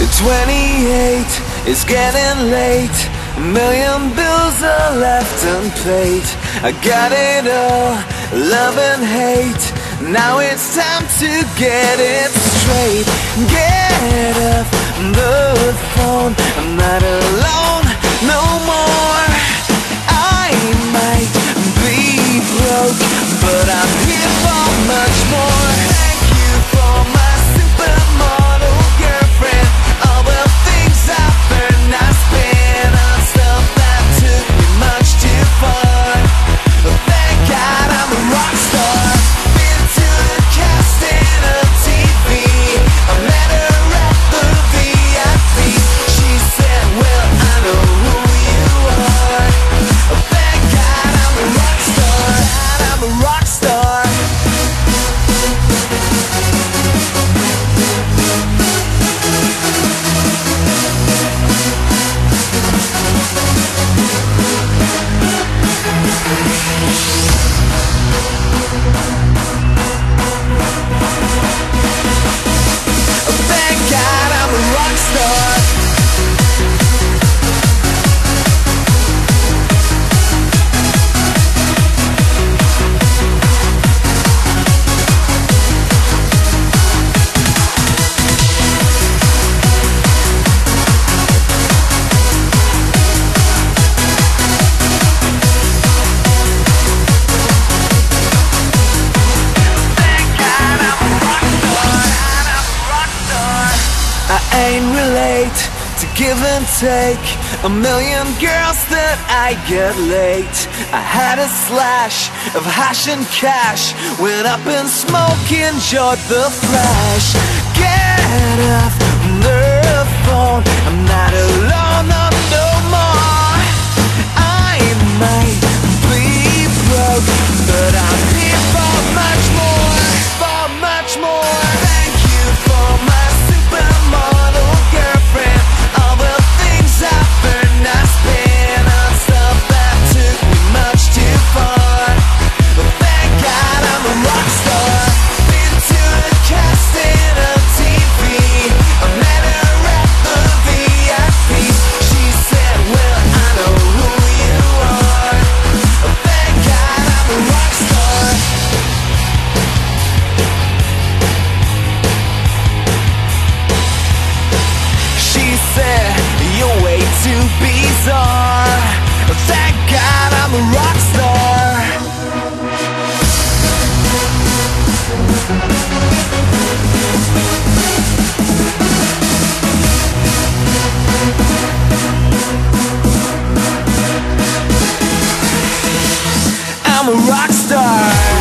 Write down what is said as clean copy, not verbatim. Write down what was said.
28, it's getting late. A million bills are left unpaid. I got it all, love and hate. Now it's time to get it straight. Get off the phone, I'm not alone no more. I might be broke, but I'm here for much more. Thank you for my supermodel girlfriend. All the things I've earned, I spent on stuff that took me much too far. Thank God I'm a rock star. Been to the casting of TV. I met her at the VIP. She said, well, I know who you are. Thank God I'm a rock star. I'm a rock star. Thank God I'm a rock star. I ain't relate to give and take. A million girls that I get late. I had a slash of hash and cash. Went up in smoke, enjoyed the flash. Get off the phone, I'm not alone no more. I might be broke, but I'm here for much more. For much more. Thank you for my supermodel girlfriend. All the things I've earned, I spent on stuff that took me much too far. But thank God I'm a rock star. Been to the casting of TV. I met her at the VIP. She said, well, I know who you are. Thank God I'm a rock star. She said, you're way too bizarre. Thank God I'm a rock star. I'm a rock star.